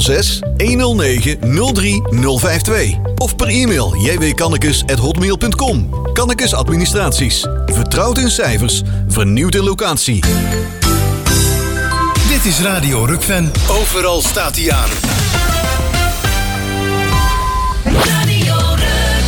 06 109 03 052. Of per e-mail jwkannekes@hotmail.com. Kannekes Administraties. Vertrouwd in cijfers, vernieuwd in locatie. Dit is Radio Rukven. Overal staat hij aan. Radio Rukven.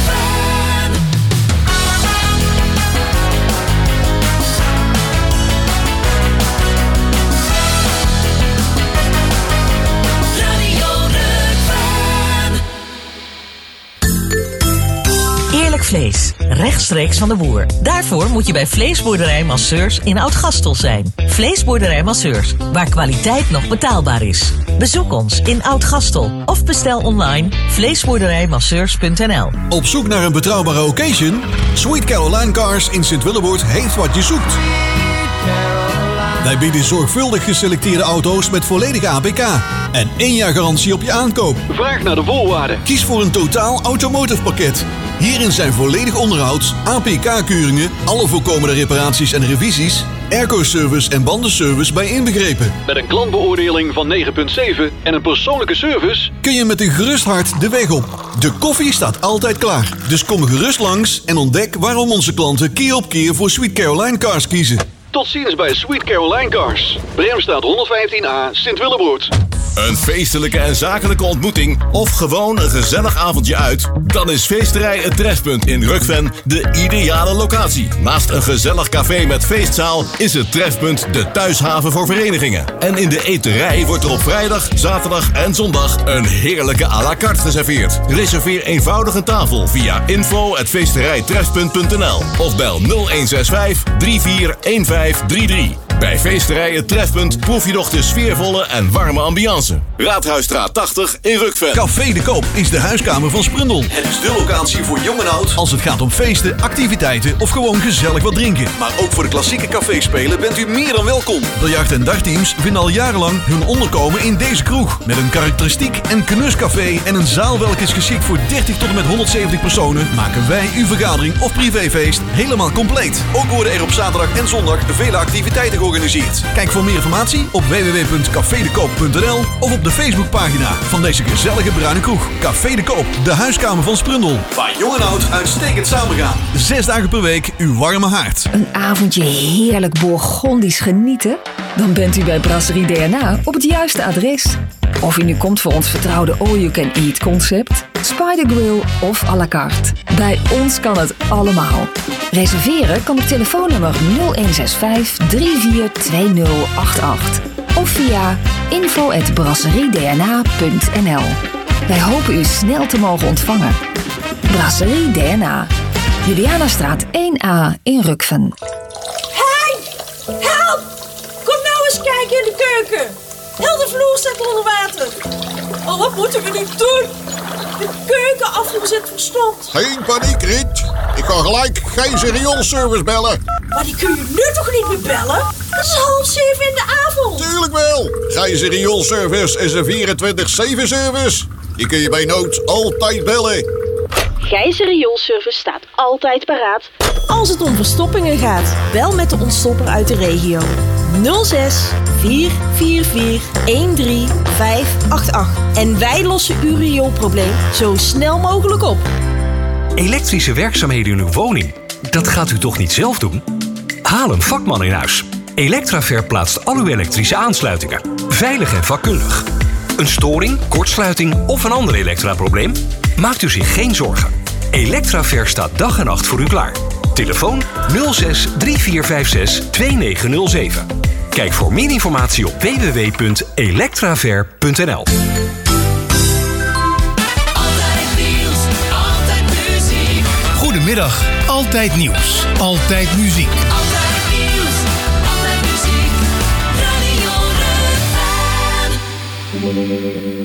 Eerlijk vlees, rechtstreeks van de boer. Daarvoor moet je bij Vleesboerderij Masseurs in Oud-Gastel zijn. Vleesboerderij Masseurs, waar kwaliteit nog betaalbaar is. Bezoek ons in Oud-Gastel of bestel online vleesboerderijmasseurs.nl. Op zoek naar een betrouwbare occasion? Sweet Caroline Cars in Sint-Willeboord heeft wat je zoekt. Wij bieden zorgvuldig geselecteerde auto's met volledige APK en 1 jaar garantie op je aankoop. Vraag naar de voorwaarden. Kies voor een totaal automotive pakket. Hierin zijn volledig onderhoud, APK-keuringen, alle voorkomende reparaties en revisies, airco-service en bandenservice bij inbegrepen. Met een klantbeoordeling van 9,7 en een persoonlijke service kun je met een gerust hart de weg op. De koffie staat altijd klaar, dus kom gerust langs en ontdek waarom onze klanten keer op keer voor Sweet Caroline Cars kiezen. Tot ziens bij Sweet Caroline Cars. Bremstraat 115A, Sint-Willeboord. Een feestelijke en zakelijke ontmoeting of gewoon een gezellig avondje uit? Dan is Feesterij Het Trefpunt in Rukven de ideale locatie. Naast een gezellig café met feestzaal is het Trefpunt de thuishaven voor verenigingen. En in de eterij wordt er op vrijdag, zaterdag en zondag een heerlijke à la carte geserveerd. Reserveer eenvoudig een tafel via info@feesterijtrefpunt.nl of bel 0165 341533. Bij Feesterij Het Trefpunt proef je nog de sfeervolle en warme ambiance. Raadhuisstraat 80 in Rukven. Café de Koop is de huiskamer van Sprundel. Het is de locatie voor jong en oud als het gaat om feesten, activiteiten of gewoon gezellig wat drinken. Maar ook voor de klassieke caféspelen bent u meer dan welkom. Biljart- en dagteams vinden al jarenlang hun onderkomen in deze kroeg. Met een karakteristiek en knuscafé en een zaal welke is geschikt voor 30 tot en met 170 personen, maken wij uw vergadering of privéfeest helemaal compleet. Ook worden er op zaterdag en zondag vele activiteiten georganiseerd. Kijk voor meer informatie op www.cafedekoop.nl of op de Facebookpagina van deze gezellige bruine kroeg. Café de Koop, de huiskamer van Sprundel. Waar jong en oud uitstekend samengaan. 6 dagen per week uw warme haard. Een avondje heerlijk Bourgondisch genieten? Dan bent u bij Brasserie DNA op het juiste adres. Of u nu komt voor ons vertrouwde all-you-can-eat concept, Spider Grill of à la carte. Bij ons kan het allemaal. Reserveren kan op telefoonnummer 0165 342088 of via info@brasseriedna.nl. Wij hopen u snel te mogen ontvangen. Brasserie DNA, Julianastraat 1A in Rukven. Hey! Help! Kom nou eens kijken in de keuken. Heel de vloer staat onder water. Oh, wat moeten we nu doen? De keukenafvoer zit verstomd. Geen paniek, Riet. Ik ga gelijk Gijzer Rioolservice bellen. Maar die kun je nu toch niet meer bellen? Het is 6:30 in de avond. Tuurlijk wel. Gijzer Rioolservice is een 24/7 service. Die kun je bij nood altijd bellen. Gijzer Rioolservice staat altijd paraat. Als het om verstoppingen gaat, bel met de ontstopper uit de regio. 06 444 13588. En wij lossen uw rioolprobleem zo snel mogelijk op. Elektrische werkzaamheden in uw woning, dat gaat u toch niet zelf doen? Haal een vakman in huis. Electraver plaatst al uw elektrische aansluitingen. Veilig en vakkundig. Een storing, kortsluiting of een ander elektraprobleem? Maakt u zich geen zorgen. Electraver staat dag en nacht voor u klaar. Telefoon 06 3456 2907. Kijk voor meer informatie op www.electraver.nl. Goedemiddag, altijd nieuws, altijd muziek. Altijd nieuws, altijd muziek. Radio Rukven.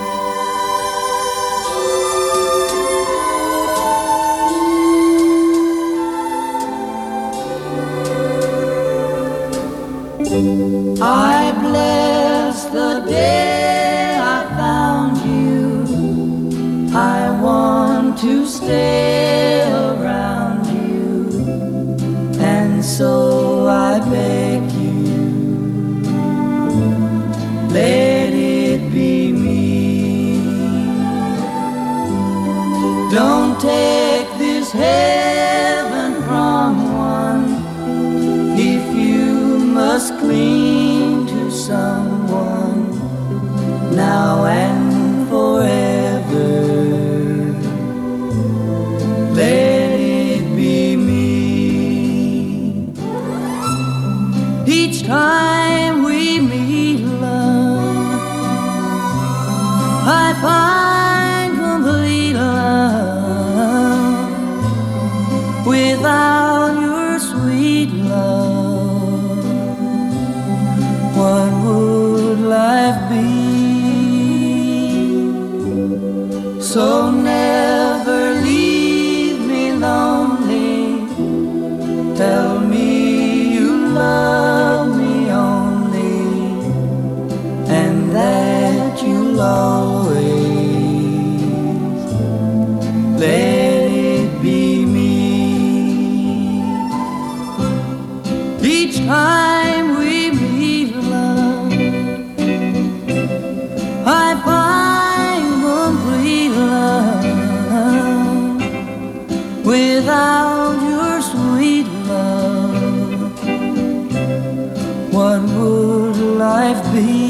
I bless the day I found you. I want to stay around you, and so I beg you, let it be me. Don't take this heaven from one if you must cling to someone now and forever. Let it be me. Each time we meet, love, I find complete love. Without your sweet love, what would life be? So never leave me lonely. Tell me you love me only, and that you'll always let it be me. Each time we meet, love, I find complete love. Without your sweet love, what would life be?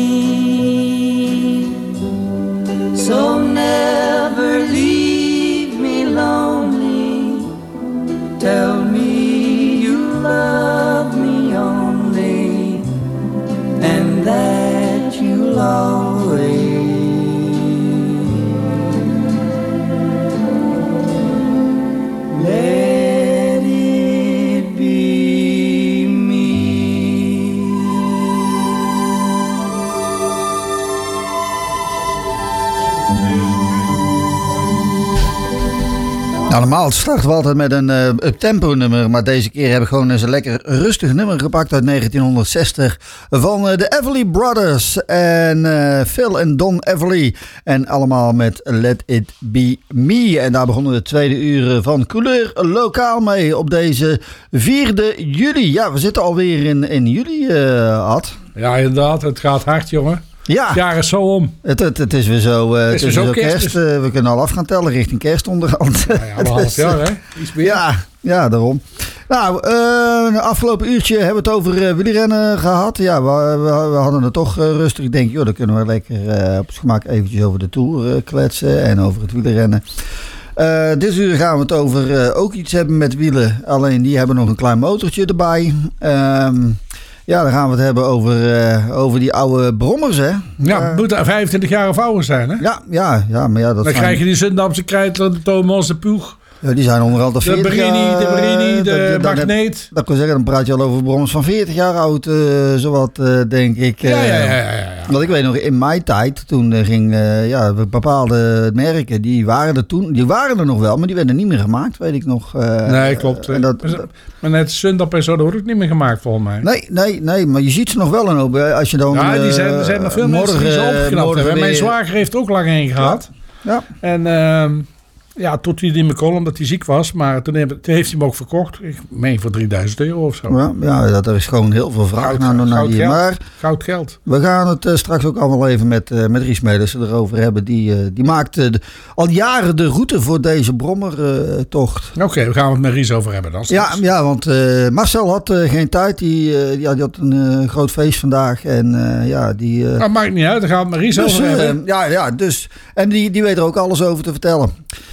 So never leave me lonely. Tell me you love me only, and that you'll always let it be me. Nou, normaal starten we altijd met een up-tempo nummer, maar deze keer heb ik gewoon eens een lekker rustig nummer gepakt uit 1960 van de Everly Brothers en Phil en Don Everly. En allemaal met Let It Be Me. En daar begonnen de tweede uur van Couleur Lokaal mee op deze 4e juli. Ja, we zitten alweer in juli, Ad. Ja, inderdaad. Het gaat hard, jongen. Ja. Het jaar is zo om. Het is weer zo, het is zo kerst. We kunnen al af gaan tellen richting kerst onderhand. Nou ja, een half jaar, hè? Iets meer. Ja, daarom. Nou, de afgelopen uurtje hebben we het over wielrennen gehad. Ja, we hadden het toch rustig. Ik denk, joh, dan kunnen we lekker op het gemak eventjes over de Tour kletsen en over het wielrennen. Dit uur gaan we het over ook iets hebben met wielen. Alleen die hebben nog een klein motortje erbij. Ja, dan gaan we het hebben over die oude brommers, hè. Ja, het moet 25 jaar of ouder zijn, hè? Ja, maar ja, dat dan krijg je die Zundamse Kreitler, de Thomas, de Ploeg. Ja, die zijn onderhand al 40 jaar. De Brini, de Magneet. Dat kan zeggen, dan praat je al over brommers van 40 jaar oud, zowat, denk ik. Ja. Want ik weet nog, in mijn tijd, toen ging bepaalde merken, die waren er nog wel, maar die werden niet meer gemaakt, weet ik nog. Nee, klopt. Maar net Zundap en zo, dat wordt ook niet meer gemaakt, volgens mij. Nee, maar je ziet ze nog wel een hoop. Als je dan, ja, er zijn nog veel mensen die ze opgeknapt hebben. Mijn zwager heeft er ook lang heen gehad. Ja. En ja, tot hij niet meer kon, omdat hij ziek was. Maar toen heeft hij hem ook verkocht. Ik meen voor €3000 of zo. Ja, er is gewoon heel veel vraag naar die. Maar goud geld. We gaan het straks ook allemaal even met Ries Melissen erover hebben. Die maakt al jaren de route voor deze brommertocht. Oké, we gaan het met Ries over hebben dan. Ja, want Marcel had geen tijd. Die had een groot feest vandaag. En dat maakt niet uit, daar gaan we het met Ries over hebben. Dus. En die weet er ook alles over te vertellen.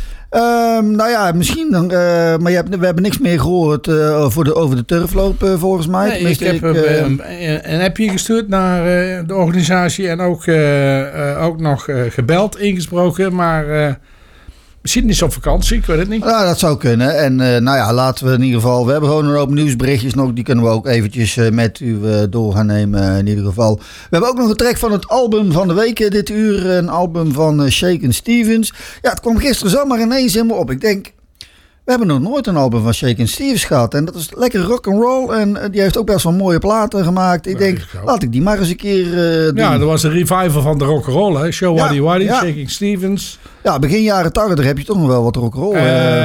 Misschien dan. Maar we hebben niks meer gehoord over de turfloop volgens mij. Nee, ik heb een appje gestuurd naar de organisatie en ook nog gebeld, ingesproken. Maar misschien is op vakantie, ik weet het niet. Ja, dat zou kunnen. En laten we in ieder geval. We hebben gewoon een hoop nieuwsberichtjes nog. Die kunnen we ook eventjes met u door gaan nemen in ieder geval. We hebben ook nog een track van het album van de week dit uur. Een album van Shakin' Stevens. Ja, het kwam gisteren zomaar ineens in me op. Ik denk, we hebben nog nooit een album van Shakin' Stevens gehad. En dat is lekker rock'n'roll. En die heeft ook best wel mooie platen gemaakt. Ik denk, laat ik die maar eens een keer doen. Ja, dat was een revival van de rock'n'roll, hè? Show Waddy Waddy, Shakin' Stevens. Ja, begin jaren 80 heb je toch nog wel wat rock'n'roll.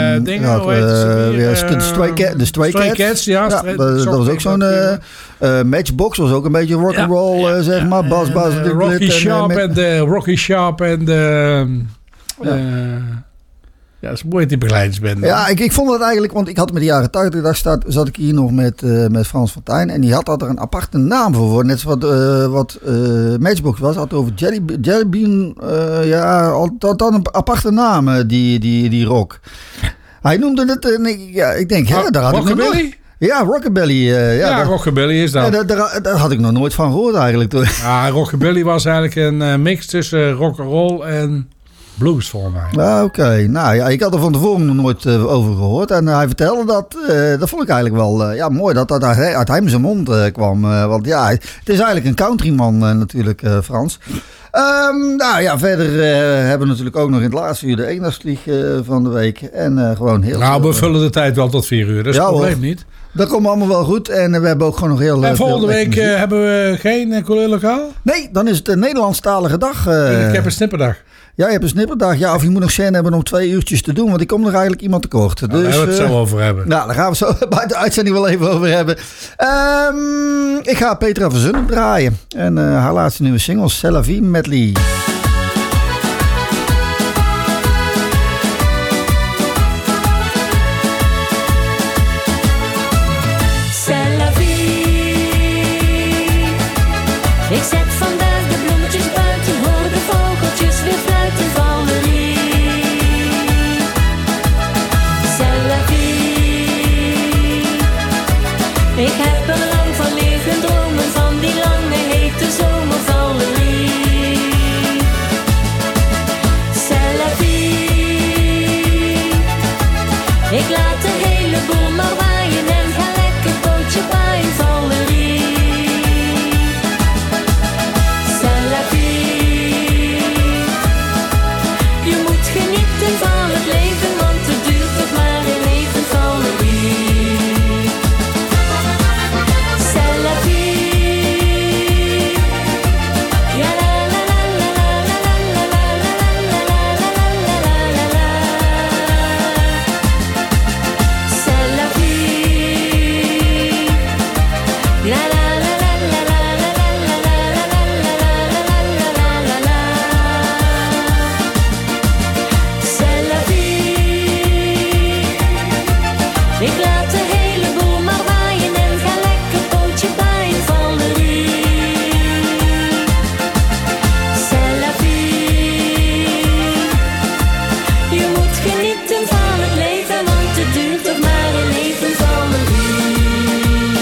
De Stray Cats. Dat was ook zo'n... Matchbox was ook een beetje rock'n'roll, zeg maar. Bas, Rocky Sharp en de... Ja, dat is mooi die begeleidingsband. Ja, ik vond het eigenlijk, want ik had met de jaren 80 zat ik hier nog met Frans Fontijn. En die had er een aparte naam voor. Net zoals wat Matchbox was, had over Jellybean. Dat had een aparte naam, die rock. Hij noemde het, ik denk, daar had ik nog nooit... Ja, Rockabilly. Rockabilly is dat. Daar had ik nog nooit van gehoord eigenlijk. Ja, Rockabilly was eigenlijk een mix tussen rock'n'roll en blues volgens mij. Ah, oké. Nou ja, ik had er van tevoren nog nooit over gehoord. En hij vertelde dat vond ik eigenlijk wel mooi dat dat uit hem zijn mond kwam. Want ja, het is eigenlijk een countryman natuurlijk, Frans. Verder hebben we natuurlijk ook nog in het laatste uur de eendagsvlieg van de week. En gewoon heel... Nou, we vullen de tijd wel tot 4 uur. Dat is het probleem niet. Dat komt allemaal wel goed. En we hebben ook gewoon nog heel... En volgende week hebben we geen couleurlokaal? Nee, dan is het een Nederlandstalige dag. Ik heb een snipperdag. Ja, je hebt een snipperdag. Ja, of je moet nog zin hebben om 2 uurtjes te doen. Want ik kom er eigenlijk iemand tekort. Nou, daar gaan we het zo over hebben. Nou, daar gaan we het zo bij de uitzending wel even over hebben. Ik ga Petra van Zunnen draaien. En haar laatste nieuwe single, C'est la vie medley. Ik zet vandaag de bloemetjes buiten, hoor de vogeltjes weer fluiten, Valerie. C'est la vie. Ik heb er lang van liggen dromen, van die lange hete zomer, Valerie. C'est la vie. Ik laat de hele boel maar waaien en ga lekker pootje paaien, Valerie. Van het leven, want het duurt toch maar een leven, Valerie. C'est la vie. Ja la la la la la la la la la la la. C'est la vie. Ja la la la la la la la la la. Ik laat de hele boel maar waaien en ga lekker pootje paaien, Valerie. C'est la vie. Je moet genieten van het leven, want het duurt toch maar een leven, Valerie.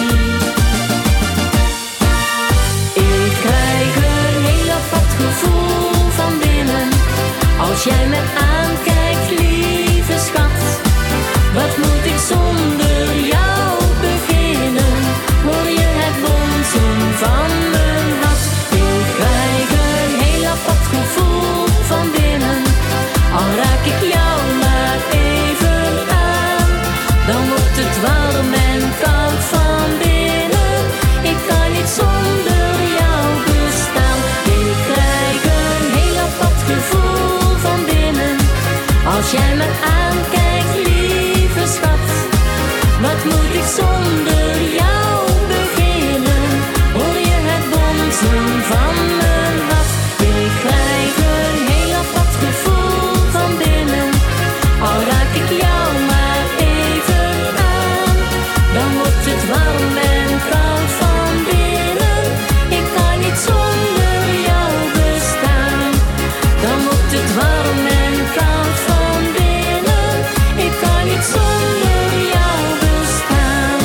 Ik krijg een heel apart gevoel van binnen, als jij me aankijkt, lieve schat. Wat moet ik zonder jou beginnen? Hoor je het bonzen van mijn hart? Ik krijg een heel apart gevoel van binnen. Al raak ik jou maar even aan, dan wordt het warm en koud van binnen. Ik kan niet zonder jou bestaan. Ik krijg een heel apart gevoel van binnen, als jij me aankijkt, lieve schat. Wat moet ik zonder jou beginnen? Hoor je het bonzen van mijn hart? Ik krijg een heel apart gevoel van binnen. Al raak ik jou maar even aan, dan wordt het warm en koud van binnen. Ik kan niet zonder jou bestaan. Dan wordt het warm en koud van binnen. Ik kan niet zonder jou bestaan.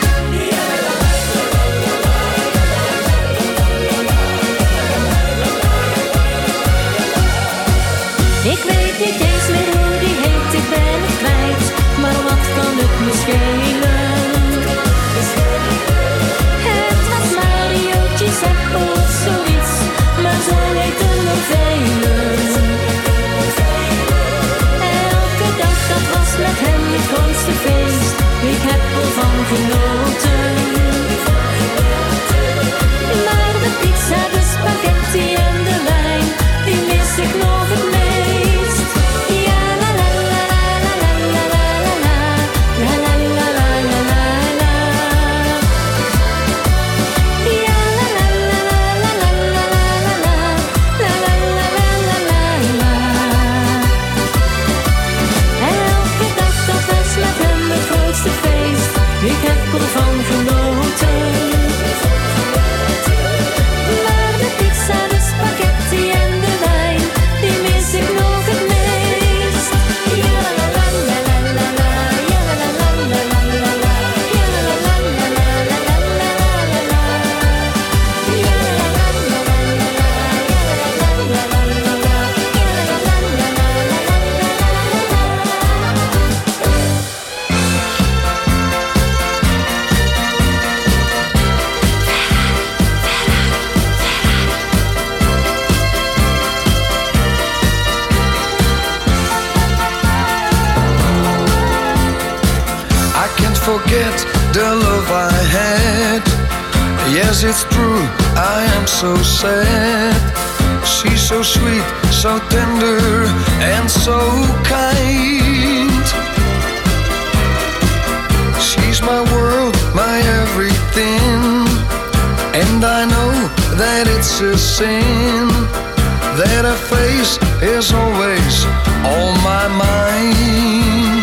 Ik weet niet eens meer hoe die heet, ik ben het kwijt. Maar wat kan het me schelen? Het was Mariootje, zeg of zoiets, maar zo heten er velen. Elke dag, dat was met hem het grootste feest. Ik heb ervan genoten. Maar de pizza, de spaghetti en de wijn, die mis ik nog het meest. forget the love I had. Yes, it's true, I am so sad. She's so sweet, so tender, and so kind. She's my world, my everything. And I know that it's a sin, that her face is always on my mind.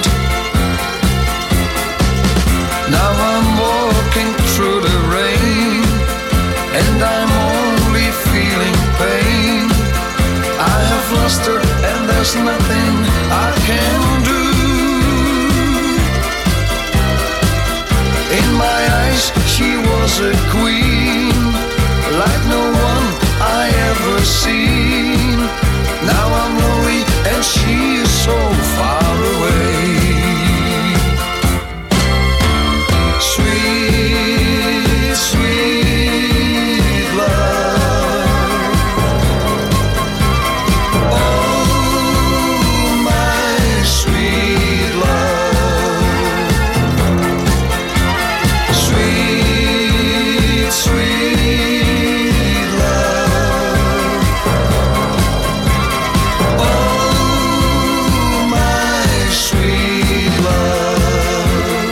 Now I'm walking through the rain, and I'm only feeling pain. I have lost her and there's nothing I can do. In my eyes she was a queen, like no one I ever seen. Now I'm lonely and she is so far away. Sweet, sweet love. Oh, my sweet love. Sweet, sweet love. Oh, my sweet love.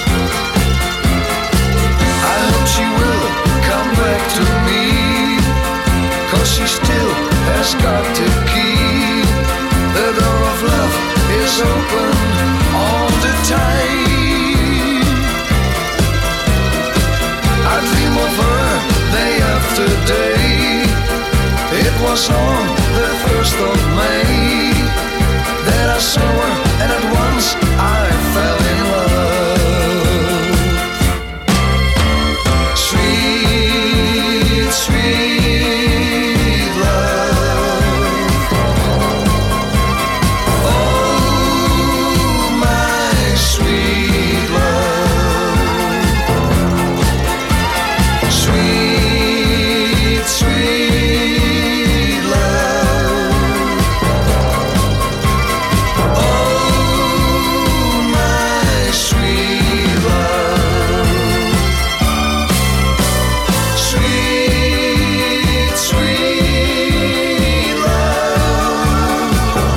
I hope she will come back to me, 'cause she still has got the key. The door of love is open all the time. I dream of her day after day. It was on the 1st of May that I saw her, and at once I fell in love. Sweet, sweet love. Oh, my sweet love. Sweet, sweet love. Oh, my sweet love. Sweet, sweet love.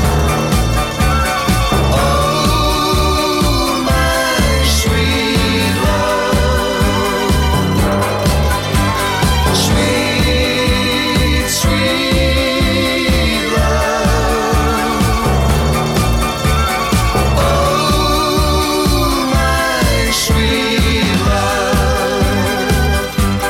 Oh, my sweet love. Sweet, sweet love. Oh, my sweet love.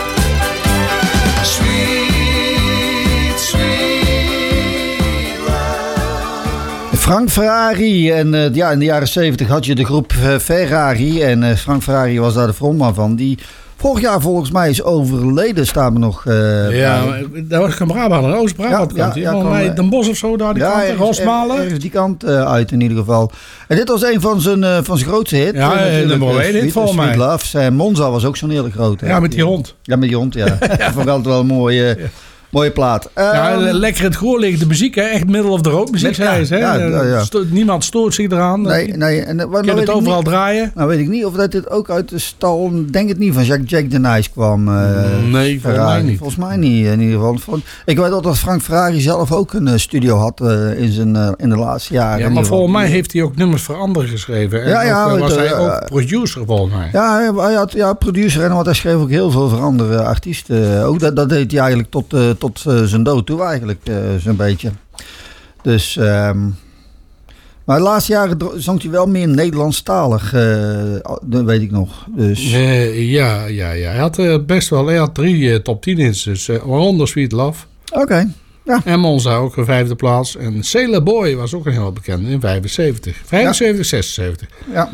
Sweet, sweet love. Frank Ferrari. En ja, in de jaren 70 had je de groep Ferrari. En Frank Ferrari was daar de frontman van. Die vorig jaar volgens mij is overleden, staan we nog Ja, bij. daar was ik een Brabant, een Oost-Brabant kant. Volgens mij Den Bosch of zo, daar die kant, Rosmalen. Ergens die kant uit in ieder geval. En dit was een van zijn grootste hits. Ja, nummer 1 hit volgens mij. Sweet Love. Zijn Monza was ook zo'n hele grote. Ja, met die hond. Ja, met die hond, ja. Dat vond ik altijd wel een mooie plaat. Ja, lekker in het gehoor ligt de muziek, hè? Echt middle of the road muziek, zei ze. Ja. Niemand stoort zich eraan. Nee. En, kan het overal draaien. Nou weet ik niet of dat dit ook uit de stal, denk het niet, van Jack de Nice kwam. Nee, volgens mij niet. Volgens mij niet, in ieder geval. Ik weet dat Frank Ferrari zelf ook een studio had in de laatste jaren. Ja, maar volgens mij heeft hij ook nummers voor anderen geschreven. En was hij ook producer volgens mij. Ja, hij had producer en hij schreef ook heel veel voor andere artiesten. Ook dat deed hij eigenlijk tot zijn dood toe eigenlijk, zo'n beetje. Dus, maar de laatste jaren zong hij wel meer Nederlandstalig, dat weet ik nog. Dus. Ja. Hij had best wel, hij had 3 top 10 hits, dus waaronder Sweet Love. Oké. Ja. En Monza ook een 5e plaats. En Sailor Boy was ook een heel bekend in 75. 76. Ja.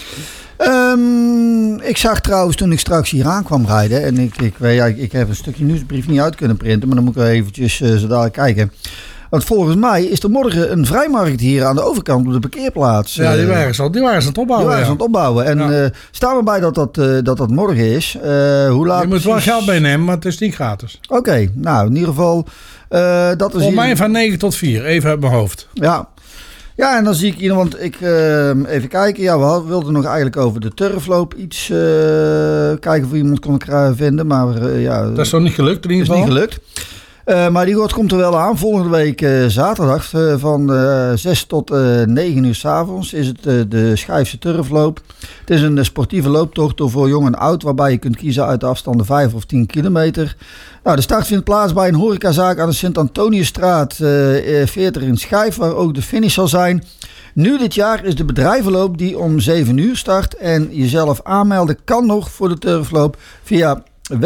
Ik zag trouwens toen ik straks hier aan kwam rijden. En ik heb een stukje nieuwsbrief niet uit kunnen printen. Maar dan moet ik wel eventjes zo dadelijk kijken. Want volgens mij is er morgen een vrijmarkt hier aan de overkant op de parkeerplaats. Ja, die waren ze aan het opbouwen. En staan we bij dat morgen is. Hoe laat je moet wel geld meenemen, maar het is niet gratis. Oké, nou in ieder geval. Dat is voor mij van 9 tot 4, even uit mijn hoofd. Ja. Ja, en dan zie ik hier, want ik even kijken. Ja, we wilden nog eigenlijk over de turfloop iets kijken of we iemand kon vinden. Maar ja, dat is nog niet gelukt in ieder geval. Is niet gelukt. Maar die komt er wel aan. Volgende week zaterdag van 6 tot 9 uur 's avonds is het de Schijfse turfloop. Het is een sportieve looptocht voor jong en oud, waarbij je kunt kiezen uit de afstanden 5 of 10 kilometer. Nou, de start vindt plaats bij een horecazaak aan de Sint-Antoniusstraat 40 in Schijf, waar ook de finish zal zijn. Nu dit jaar is de bedrijvenloop die om 7 uur start. En jezelf aanmelden kan nog voor de turfloop via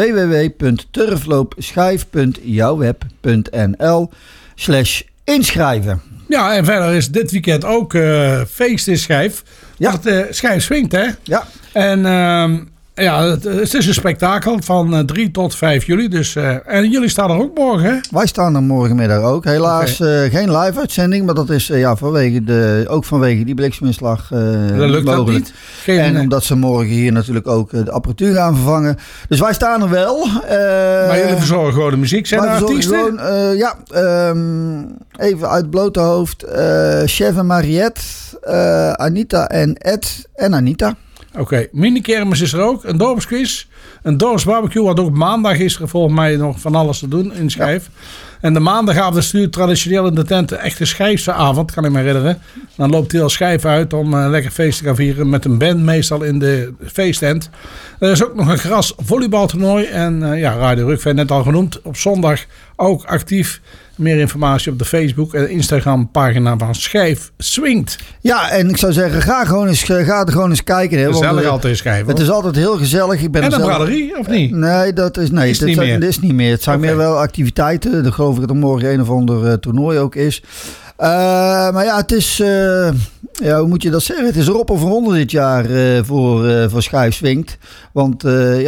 www.turfloopschijf.jouweb.nl/inschrijven. Ja, en verder is dit weekend ook feest in Schijf. Ja. Want Schijf swingt, hè? Ja. En het is een spektakel van 3 tot 5 juli. Dus, en jullie staan er ook morgen, hè? Wij staan er morgenmiddag ook. Helaas geen live uitzending, maar dat is vanwege die blikseminslag dat lukt mogelijk. Dat niet. En omdat ze morgen hier natuurlijk ook de apparatuur gaan vervangen. Dus wij staan er wel. Maar jullie verzorgen gewoon de muziek. Zijn er artiesten? Gewoon, even uit het blote hoofd. Chef en Mariette, Anita en Ed en Anita. Oké, minikermis is er ook. Een dorpsquiz. Een dorpsbarbecue. Want ook maandag is er volgens mij nog van alles te doen in Schijf. Ja. En de maandagavond stuurt traditioneel in de tent een echte Schijfse avond, kan ik me herinneren. Dan loopt heel Schijf uit om lekker feest te gaan vieren met een band meestal in de feesttent. Er is ook nog een gras volleybaltoernooi. En Radio Rukven net al genoemd. Op zondag ook actief. Meer informatie op de Facebook en Instagram pagina van Schijf Swingt. Ja, en ik zou zeggen, ga er gewoon eens kijken. Hè, gezellig altijd Schijf. Het is altijd heel gezellig. En een braderie, of niet? Nee, dat is niet meer. Het zijn meer wel activiteiten. Dan geloof ik dat er morgen een of ander toernooi ook is. Maar ja, het is... hoe moet je dat zeggen? Het is erop of eronder dit jaar voor Schijf Swingt. Want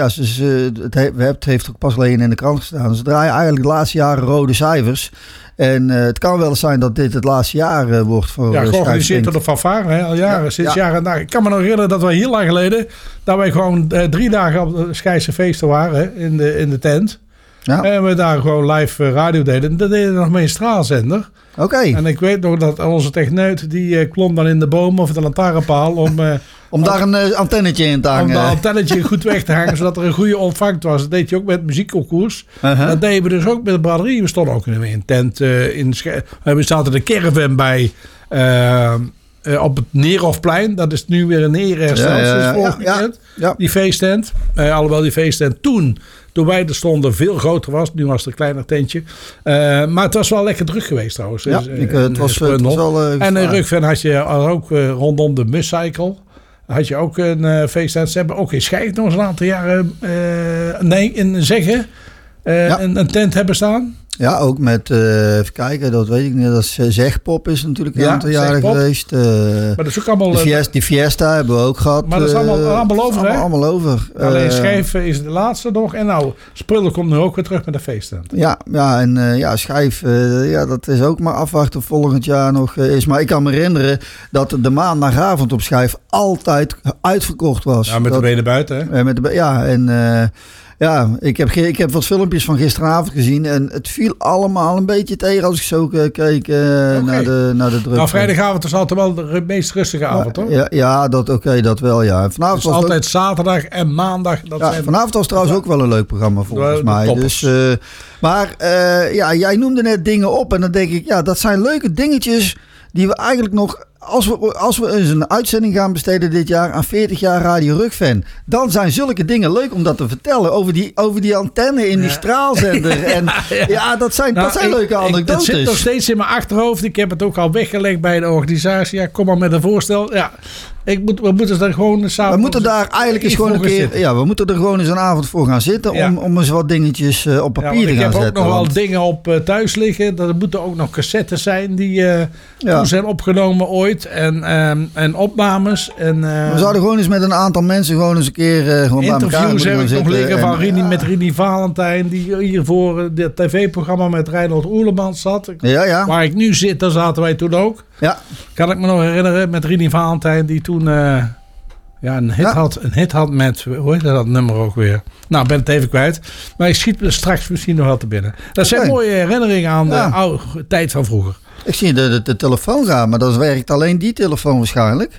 het heeft ook pas alleen in de krant gestaan. Ze draaien eigenlijk de laatste jaren rode cijfers. En het kan wel eens zijn dat dit het laatste jaar wordt voor Schijf Swingt. Ja, georganiseerd door de fanfare, hè, al jaren. Sinds jaar en dag. Ik kan me nog herinneren dat wij heel lang geleden... dat wij gewoon 3 dagen op de Schijfse feesten waren in de tent. Ja. En we daar gewoon live radio deden. Dat deden we nog mee een straalzender. Oké. En ik weet nog dat onze techneut die klom dan in de boom of de lantaarnpaal om daar een antennetje in te hangen. Om dat antennetje goed weg te hangen, zodat er een goede ontvangst was. Dat deed je ook met muziekconcours. Dat deden we dus ook met de braderie. We stonden ook in een tent we zaten de caravan bij op het Neerhofplein. Dat is nu weer een hersteld. Die feesttent. Alhoewel die feesttent toen wij er stonden veel groter was. Nu was het een kleiner tentje. Maar het was wel lekker druk geweest trouwens. Ja, het was wel... en in Rukven had je ook rondom de Muscycle. Had je ook een feesttent. Ze hebben ook in Schijf nog eens een aantal jaren in Zeggen een tent hebben staan. Ja, ook met, even kijken, dat weet ik niet. Dat is Zegpop is natuurlijk een aantal jaren geweest. Maar dat is ook allemaal... Die Fiesta hebben we ook gehad. Maar dat is allemaal over, hè? Allemaal over. Alleen Schijf is de laatste nog. En nou, Spullen komt nu ook weer terug met de feesttent. Ja, Schijf, dat is ook maar afwachten of volgend jaar nog is. Maar ik kan me herinneren dat de maandagavond op Schijf altijd uitverkocht was. Ja, met de benen buiten, hè? Ja, ik heb wat filmpjes van gisteravond gezien en het viel allemaal een beetje tegen als ik zo keek naar de druk. Nou, vrijdagavond is altijd wel de meest rustige avond, hoor. Ja, dat wel, ja. Vanavond dus was altijd zaterdag en maandag. Vanavond was trouwens ook wel een leuk programma volgens mij. Dus, jij noemde net dingen op en dan denk ik, dat zijn leuke dingetjes die we eigenlijk nog... Als we eens een uitzending gaan besteden dit jaar aan 40 jaar Radio Rukven, dan zijn zulke dingen leuk om dat te vertellen over die antenne in die straalzender. En dat zijn leuke anekdotes. Het zit nog steeds in mijn achterhoofd. Ik heb het ook al weggelegd bij de organisatie. Ja, kom maar met een voorstel. Ja, we moeten er gewoon samen... We moeten daar eigenlijk eens gewoon een keer... Ja, we moeten er gewoon eens een avond voor gaan zitten om eens wat dingetjes op papier te gaan zetten. Ik heb ook nog wel dingen op thuis liggen. Er moeten ook nog cassettes zijn die toen zijn opgenomen ooit. En opnames. We zouden gewoon eens met een aantal mensen gewoon eens een keer bij elkaar interviews heb ik zitten. nog liggen van met Rini Valentijn, die hier voor het tv-programma met Reinhold Oerlemans zat. Ja. Waar ik nu zit, daar zaten wij toen ook. Ja. Kan ik me nog herinneren met Rini Valentijn, die toen een hit had met, hoe heet dat nummer ook weer? Nou, ben het even kwijt. Maar ik schiet me straks misschien nog wel te binnen. Dat zijn mooie herinneringen aan de oude tijd van vroeger. Ik zie de telefoon gaan, maar dat werkt alleen die telefoon waarschijnlijk.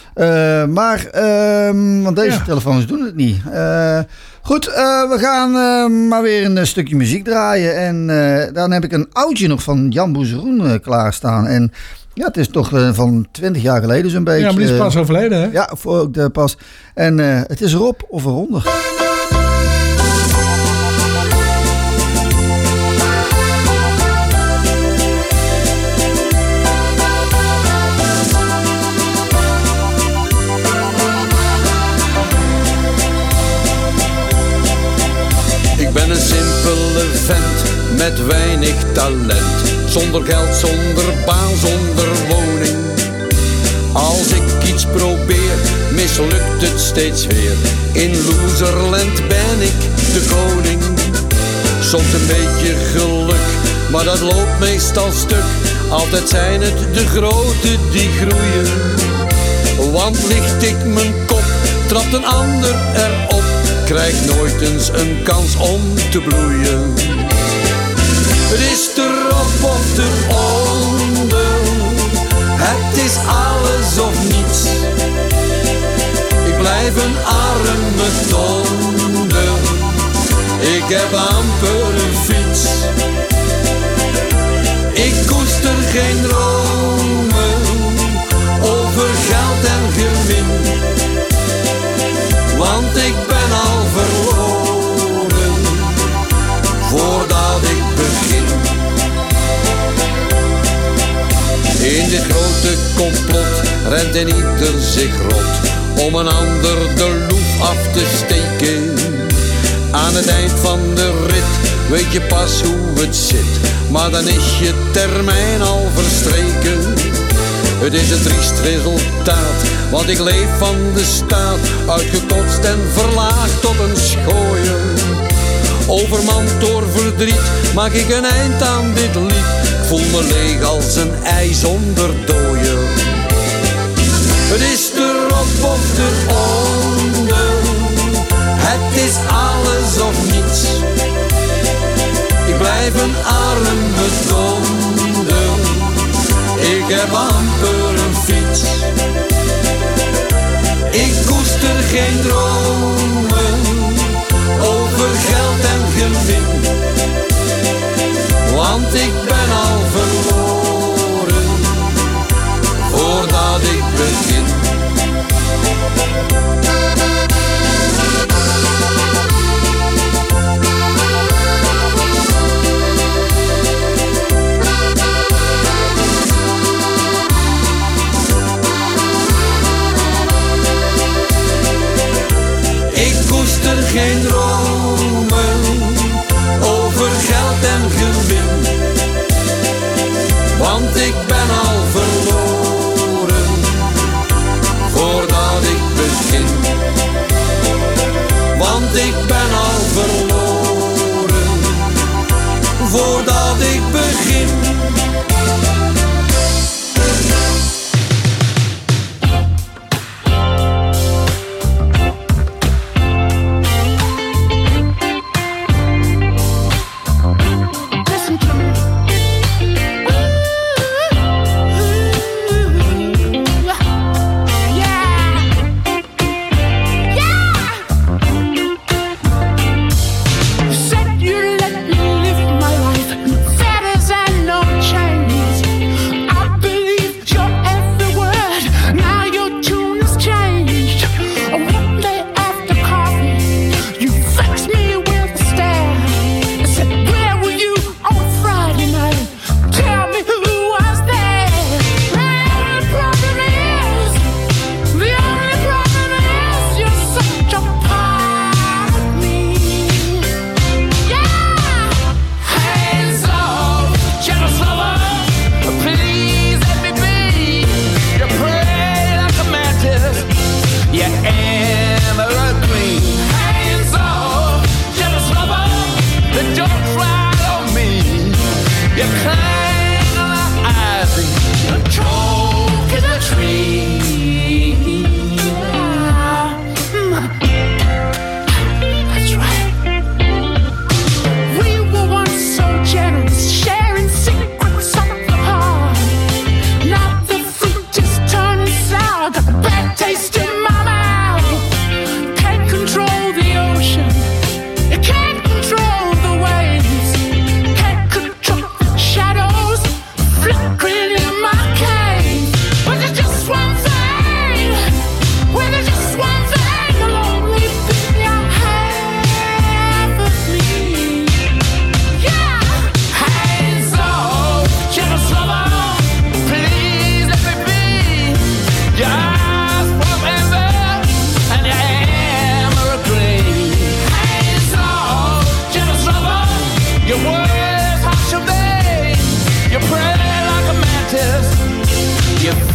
Want deze telefoons doen het niet. Goed, we gaan maar weer een stukje muziek draaien. En dan heb ik een oudje nog van Jan Boezeroen klaarstaan. En ja, het is toch van 20 jaar geleden zo'n beetje. Ja, maar die is pas overleden, hè? Ja, pas. En het is erop of eronder. Ik ben een simpele vent met weinig talent. Zonder geld, zonder baan, zonder woning. Als ik iets probeer, mislukt het steeds weer. In loserland ben ik de koning. Soms een beetje geluk, maar dat loopt meestal stuk. Altijd zijn het de grote die groeien. Want licht ik mijn kop, trapt een ander erop. Krijg nooit eens een kans om te bloeien. Het is erop of eronder. Het is alles of niets. Ik blijf een arme donder. Ik heb amper een fiets. Ik koester geen dromen over geld en gewin. Want ik ben al verloren voordat ik begin. In dit grote complot rent en ieder zich rot om een ander de loef af te steken. Aan het eind van de rit weet je pas hoe het zit, maar dan is je termijn al verstreken. Het is een triest resultaat, want ik leef van de staat, uitgekotst en verlaagd tot een schooier. Overmand door verdriet maak ik een eind aan dit lied. Ik voel me leeg als een ei zonder dooier. Het is erop of eronder. Het is alles of niets. Ik blijf een arme donder. Ik heb amper een fiets. Ik koester geen dromen over geld en gewin. Want ik ben al verloren voordat ik begin. Ik koester geen dromen over geld en gewin.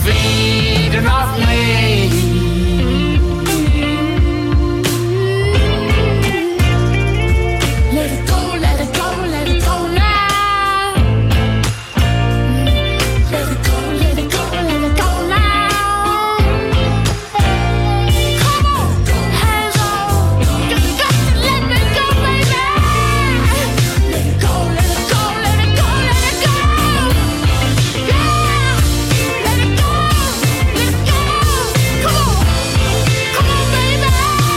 feeding off me. Let it go, let it go, let it go now. Let it go, let it go, let it go now. Come on, hands on. You got to let me go, baby. Let it go, let it go, let it go, let it go. Yeah, let it go, let it go. Come on, baby.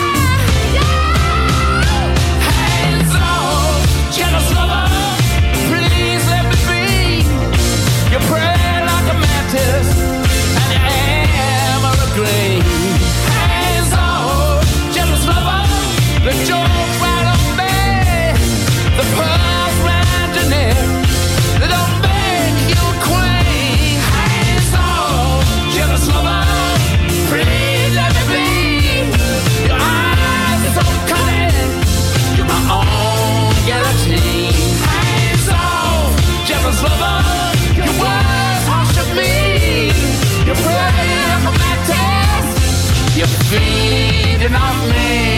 Yeah. Hands on, jealous lover, please let me be. You pray like a mantis, and your hammer of green. Hands on, jealous lover, the joke's right on me. The pearls round your neck, they don't make you a queen. Hands on, jealous lover, please let me be. Your eyes are so cunning, you're my own guillotine. Hands on, jealous lover, your words harsh of me. You pray like a mantis, you're feeding off me.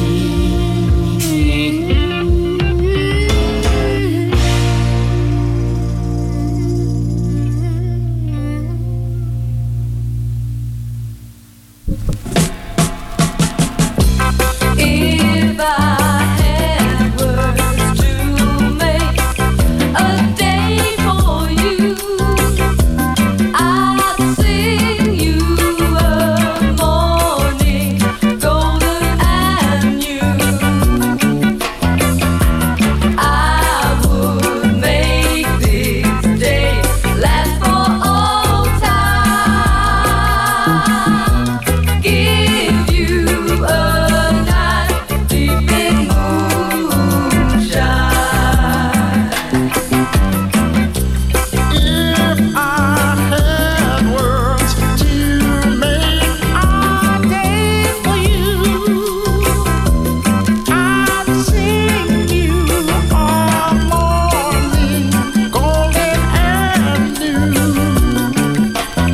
If I had words to make a day for you, I'd sing you a morning, golden and new. I would make this day last for all time. Give you a night deep in moonshine. If I had words to make a day for you, I'd sing you a morning, golden and new.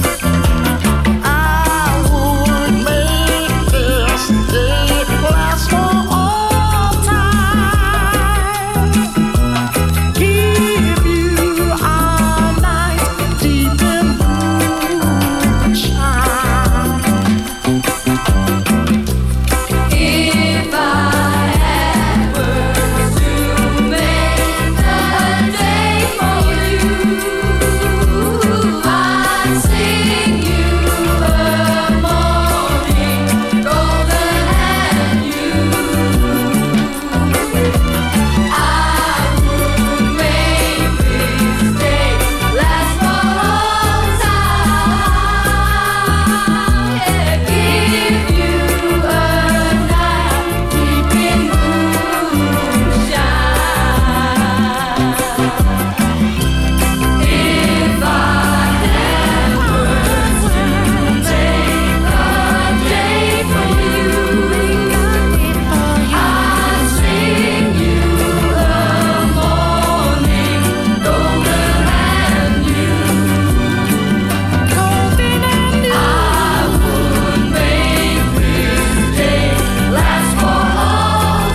I would make this day last for all time. Give you a night deep in moonshine. If I had words to make a day for you, I'd sing you a morning, golden and new. I would make this day last for all time. Yeah, give you a night deep in moonshine. If I had words to take a day for you, I'd sing you a morning, golden and new. I would make this day last for all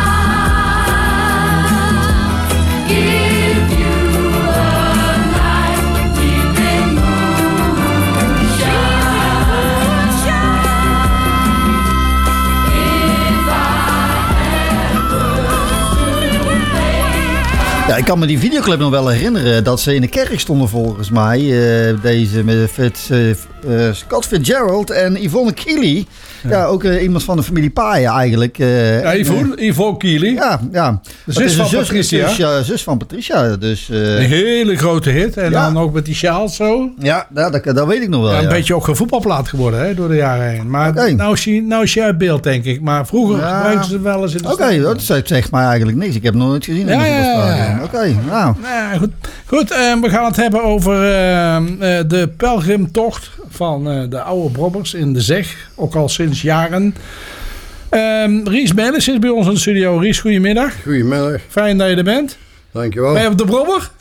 time. Give you a night deep in moonshine. If Ja, ik kan me die videoclip nog wel herinneren dat ze in de kerk stonden volgens mij. Deze met Scott Fitzgerald en Yvonne Keely. Ja, ook iemand van de familie Paaien eigenlijk. Yvonne Keely. Ja. De zus van Patricia. Zus van Patricia. Dus, een hele grote hit. En dan ook met die sjaal zo. Ja, dat weet ik nog wel. Ja, een beetje ook een voetbalplaat geworden hè, door de jaren heen. Maar nou is je uit beeld, denk ik. Maar vroeger gebruikten ze wel eens in de Oké, dat zegt mij eigenlijk niks. Ik heb nog nooit gezien in de voetbalstadion. Oké, nou. Goed, we gaan het hebben over de pelgrimtocht van de oude Brobbers in de Zeg. Ook al sinds jaren. Ries Melis is bij ons in de studio. Ries, goedemiddag. Goedemiddag. Fijn dat je er bent. Dankjewel. Ben je op de Brobber?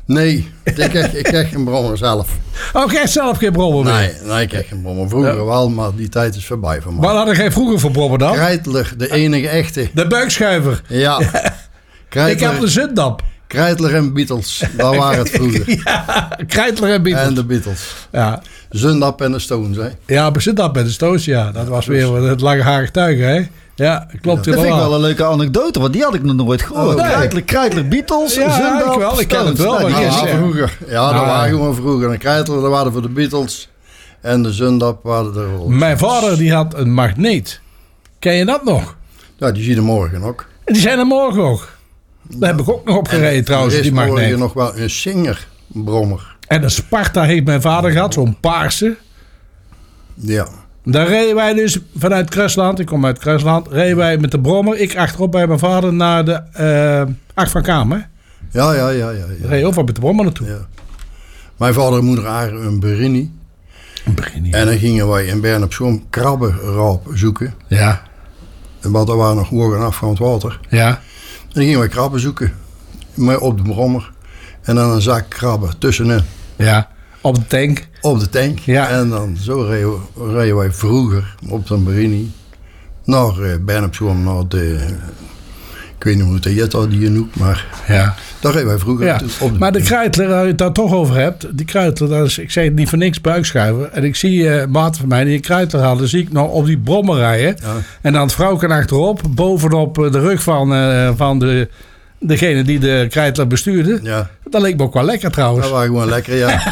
Nee, ik krijg geen brommer zelf. Oh, ik krijg zelf geen brommer meer? Nee, ik krijg geen brommer. Vroeger wel, maar die tijd is voorbij van mij. Waar hadden jij vroeger voor brommer dan? Kreitler, de enige echte. De buikschuiver. Ja. Kreitler, ik heb de Zundap. Kreitler en Beatles, dat waren het vroeger. Ja, Kreitler en Beatles. En de Beatles. Ja. Zundap en de Stones, hè? Ja, Zundap en de Stones, ja. Dat was weer het langharig tuig, hè? Ja, klopt. Dat vind ik wel een leuke anekdote, want die had ik nog nooit gehoord. Kreitler, Beatles, Zundap, ik ken het wel. Vroeger. Ja, dat waren gewoon vroeger. En Kreitler, dat waren voor de Beatles. En de Zundap waren de Rolls. Mijn vader die had een magneet. Ken je dat nog? Ja, die zie je morgen ook. Die zijn er morgen ook. Daar heb ik ook nog op gereden trouwens, die magneet. Er is nog wel een Singer-brommer. En een Sparta heeft mijn vader gehad, zo'n paarse. Ja. Daar reden wij dus vanuit Kruisland, ik kom uit Kruisland, reden wij met de brommer, ik achterop bij mijn vader naar de Acht van Kamer. Ja. Reed over met de brommer naartoe. Ja. Mijn vader en moeder waren een Berini. En dan gingen wij in Bern op zo'n krabbenraap zoeken. Ja. Want er waren nog hoger af van het water. Ja. En dan gingen wij krabben zoeken. Maar op de brommer. En dan een zak krabben tussenin. Ja. Op de tank. Op de tank. Ja. En dan zo reden wij vroeger op zo'n Berini naar Bern op zo'n naar de... Ik weet niet hoe het heet die je noemt, maar ja. Daar reden wij vroeger ja. op. Maar de Kreitler, waar je het daar toch over hebt, die Kreitler, dat is, ik zeg het niet voor niks, buikschuiver. En ik zie maat van mij die een Kreitler hadden, zie ik nog op die brommer rijden. Ja. En dan het vrouwken achterop, bovenop de rug van degene die de Kreitler bestuurde. Ja. Dat leek me ook wel lekker trouwens. Dat was gewoon lekker, ja.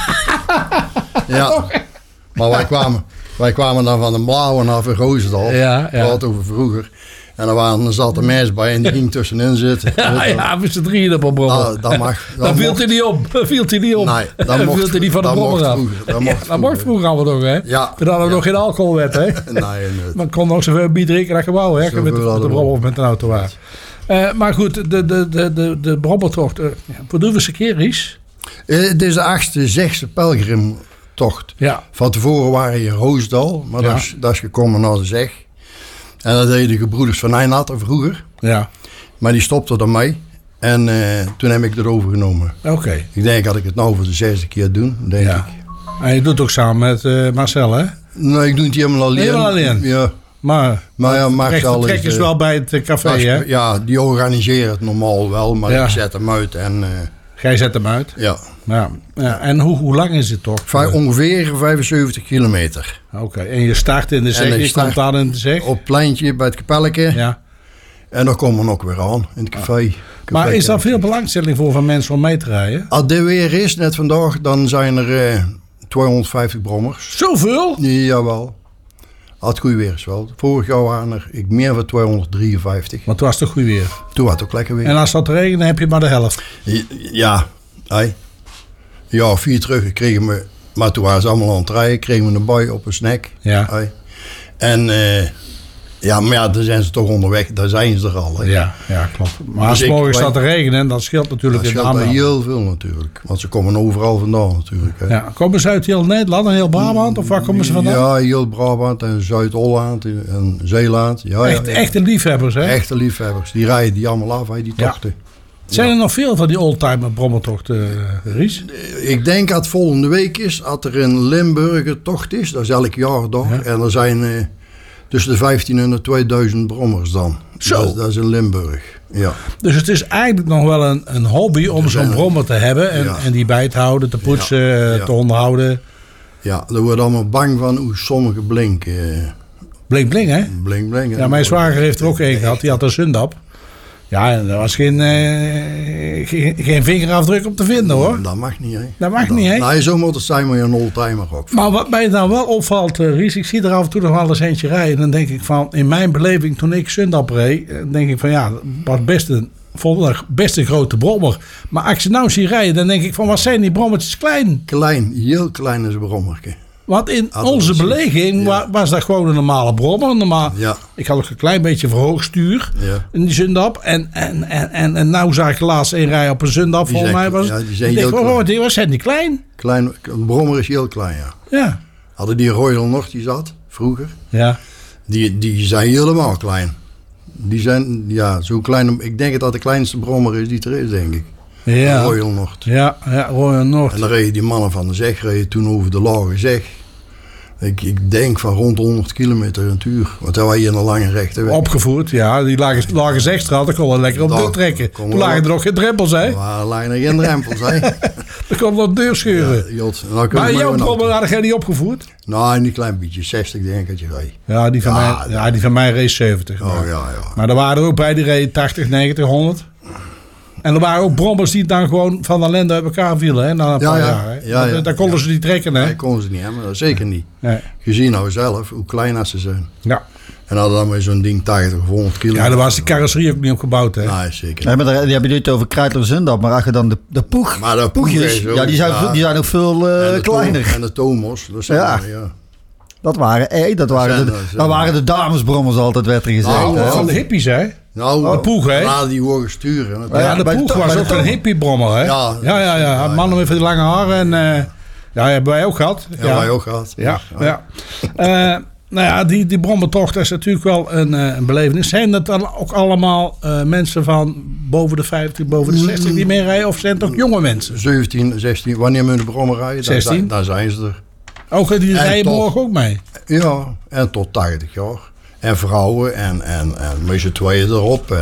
Ja. Maar wij kwamen dan van de Blauwe naar Roosendaal. Ja. Wat over vroeger. En er zat een meisje bij en die ging tussenin zitten. Ja, met z'n drieën op een brommer. Dan viel hij niet op. Nee, dan viel hij niet van de brommer af. Dat mocht vroeger allemaal nog, hè? Ja. Toen hadden we nog geen alcoholwet, hè? Nee. Maar kon nog zoveel bier drinken dat gebouw, hè? Met de brommer of met een auto waren. Maar goed, de brommertocht. Voor de hoeveelste keer, Ries? Het is de 6e pelgrimtocht. Ja. Van tevoren waren je Roosdal, maar dat is gekomen naar de zeg. En dat deden de gebroeders van Eijnatten vroeger. Ja. Maar die stopte ermee. En toen heb ik het overgenomen. Oké. Ik denk dat ik het nou voor de 6e keer doe, denk ik. En je doet het ook samen met Marcel, hè? Nee, ik doe het helemaal alleen. Helemaal alleen? Ja. Maar ja, Marcel trek is wel bij het café, hè? Ja, die organiseren het normaal wel, maar ik zet hem uit. En, jij zet hem uit? Ja. En hoe lang is het toch? Ongeveer 75 kilometer. Oké. En je start in de zeg, je komt aan in de zeg? Op het pleintje bij het kapelletje. Ja. En dan komen we ook weer aan in het café. Maar is daar veel belangstelling voor van mensen om mee te rijden? Als dit weer is, net vandaag, dan zijn er 250 brommers. Zoveel? Jawel. Als het goed weer is wel. Vorig jaar waren er meer dan 253. Maar toen was het toch goed weer? Toen was het ook lekker weer. En als dat regende, heb je maar de helft? Ja. Ja, 4 terug kregen we... Maar toen waren ze allemaal aan het rijden. Kregen we een bui op een snack. Ja. En... maar dan zijn ze toch onderweg. Daar zijn ze er al. Hè. Ja, klopt. Maar als het morgen staat te regenen, dat scheelt natuurlijk in de aandacht. Dat scheelt heel veel natuurlijk. Want ze komen overal vandaan natuurlijk. Hè. Ja, komen ze uit heel Nederland en heel Brabant? Of waar komen ze vandaan? Ja, heel Brabant en Zuid-Holland en Zeeland. Ja, echte liefhebbers, hè? Echte liefhebbers. Die rijden die allemaal af, die tochten. Zijn er nog veel van die oldtimer brommertochten, Ries? Ik denk dat het volgende week is, als er in Limburg een tocht is. Dat is elk jaar toch. Ja. En er zijn... tussen de 1500 en 2000 brommers dan. Zo. Dat is in Limburg, ja. Dus het is eigenlijk nog wel een hobby om zo'n brommer te hebben. En die bij te houden, te poetsen, te onderhouden. Ja, er wordt allemaal bang van hoe sommige blinken. Blink, hè? Blink. Ja, mijn zwager heeft er ook een gehad. Die had een Zundap. Ja, en er was geen vingerafdruk op te vinden, hoor. Dat mag niet, hè? Dat mag niet, hè? Nee, zo moet het zijn, maar een oldtimer ook. Maar wat mij nou wel opvalt, Ries, ik zie er af en toe nog wel eens eentje rijden. Dan denk ik van, in mijn beleving, toen ik Zundap reed, denk ik van ja, dat was best een grote brommer. Maar als ik ze nou zie rijden, dan denk ik van, wat zijn die brommertjes klein? Klein, heel klein is een brommertje. Want in onze beleving was dat gewoon een normale brommer. Ik had ook een klein beetje verhoogd stuur in die Zundap. En nou zag ik laatst een rij op een Zundap. Volgens mij was die zijn heel klein. Wat zijn die klein? Een brommer is heel klein, ja. Hadden die Royal nog, die zat vroeger. Ja. Die zijn helemaal klein. Die zijn zo klein. Ik denk dat de kleinste brommer is die er is, denk ik. Ja. Royal Noord. Ja, Royal Noord. En dan reden die mannen van de Zeg reden toen over de Lage Zeg. Ik denk van rond 100 kilometer een uur. Want dan was je in een lange rechte weg. Opgevoerd, ja. Die Lage Zegstraat, daar kon je lekker op deur trekken. Toen lagen er nog geen drempels, hè? Er lagen er geen drempels, hè? Dan kon je op deur scheuren. Ja, maar jouw brommer had jij niet opgevoerd? Nou, een klein beetje. 60 denk ik dat je reed. Ja, die van mij reed 70. Oh, ja. Maar er waren er ook bij die reed 80, 90, 100. En er waren ook brommers die dan gewoon van ellende uit elkaar vielen, hè, na een paar jaar. Hè. Dan konden ze niet trekken, hè? Nee, konden ze niet hebben, dat zeker niet. Nee. Je ziet nou zelf hoe klein dat ze zijn. Ja. En hadden dan maar zo'n ding 80 of 100 kilo. Ja, daar was de carrosserie ook niet op gebouwd, hè? Nee, zeker. Nee, maar die hebben dit over Kruidler-Zundap, maar als je dan de poeg, maar de poegjes, poeg ja, die zijn nog veel kleiner. En de Tomos, dat zijn ja. Dat waren de damesbrommers altijd, werd er gezegd. Nou, van de hippies, hè? Nou, de poeg, hè? Ja, die horen sturen. Ja, de poeg was ook een hippiebrommer, hè? Ja. Mannen met die lange haren en... ja, hebben wij ook gehad. Ja, wij ook gehad. Ja. Nou ja, die brommertocht is natuurlijk wel een belevenis. Zijn dat dan ook allemaal mensen van boven de 50, boven de 60 die meerijden? Of zijn het ook jonge mensen? 17, 16. Wanneer moeten de brommer rijden? 16? Dan zijn ze er. Ook die rijden morgen ook mee? Ja, en tot 80 jaar. En vrouwen en met z'n tweeën erop.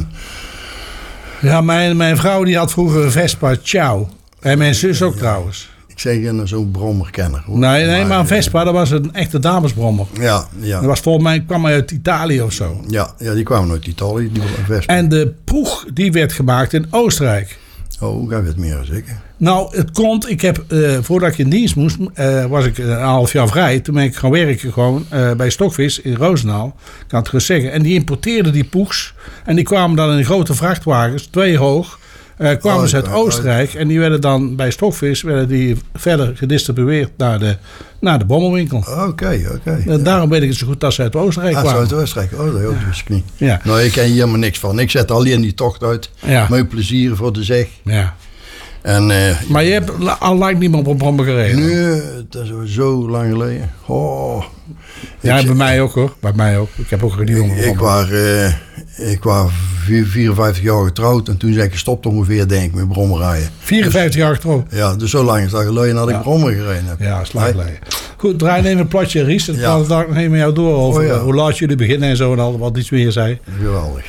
Ja, mijn vrouw die had vroeger een Vespa Ciao. En mijn zus ook trouwens. Ik zeg zo'n brommerkenner. Nee, maar een Vespa, dat was een echte damesbrommer. Ja. Dat was volgens mij, kwam hij uit Italië of zo. Ja, die kwamen uit Italië, die Vespa. En de poeg, die werd gemaakt in Oostenrijk. Oh, jij weet meer zeker? Nou, het komt, ik heb, voordat ik in dienst moest, was ik een half jaar vrij. Toen ben ik gaan werken gewoon bij Stokvis in Roosendaal. Ik kan het gerust zeggen. En die importeerden die poegs. En die kwamen dan in grote vrachtwagens, 2 hoog. Kwamen ze uit Oostenrijk. En die werden dan bij Stokvis verder gedistribueerd naar de bommelwinkel. Oké. Daarom weet ik het zo goed dat ze uit Oostenrijk kwamen. Uit Oostenrijk, dat wist ik niet. Ja. Nou, ik ken hier helemaal niks van. Ik zet alleen die tocht uit. Ja. Met plezier voor de zeg. Ja. En, maar je hebt al lang niet meer op een brommer gereden? Nee, dat is zo lang geleden. Oh. Ja, bij mij ook hoor. Bij mij ook. Ik heb ook gereden op een brommer. Ik was 54 jaar getrouwd en toen ben ik gestopt ongeveer, denk ik, met brommer rijden. 54 jaar getrouwd? Ja, dus zo lang is dat geleden dat ik brommer gereden heb. Ja, slag geleden. Goed, draai even een platje, Ries. En praat ik daar nog even met jou door over hoe laat jullie beginnen en zo en al wat iets meer zei. Geweldig.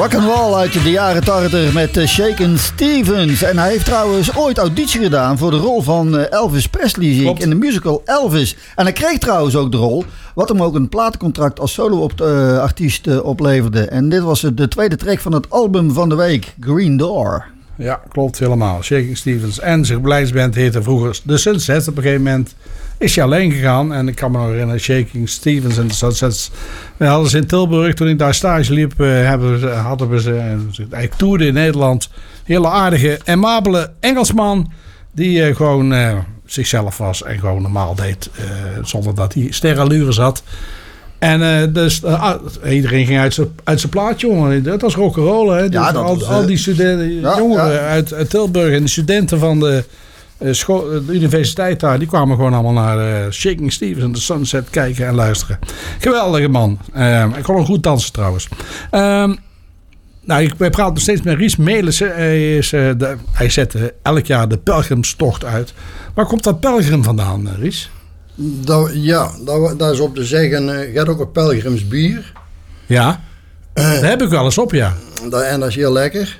Rock'n'roll uit de jaren 80 met Shakin' Stevens. En hij heeft trouwens ooit auditie gedaan voor de rol van Elvis Presley, zie ik, in de musical Elvis. En hij kreeg trouwens ook de rol, wat hem ook een platencontract als solo-artiest opleverde. En dit was de tweede track van het album van de week, Green Door. Ja, klopt helemaal. Shakin' Stevens en zijn beleidsband heette vroeger The Sunsets. Op een gegeven moment is hij alleen gegaan. En ik kan me nog herinneren, Shakin' Stevens en The Sunsets. We hadden ze in Tilburg, toen ik daar stage liep, hadden we ze. Hij toerde in Nederland. Hele aardige, amabele Engelsman. Die gewoon zichzelf was en gewoon normaal deed. Zonder dat hij sterallures had. En dus iedereen ging uit zijn plaat, jongen. Dat was rock'n'roll, hè. Dus ja, al die studenten, jongeren uit Tilburg en de studenten van de universiteit daar, die kwamen gewoon allemaal naar Shakin' Stevens en The Sunset kijken en luisteren. Geweldige man. Ik kon ook goed dansen trouwens. Wij praten nog steeds met Ries Melissen. Hij zette elk jaar de pelgrimstocht uit. Waar komt dat pelgrim vandaan, Ries? Dat is op te zeggen. Je hebt ook een pelgrimsbier. Ja, daar heb ik wel eens op, ja. En dat is heel lekker.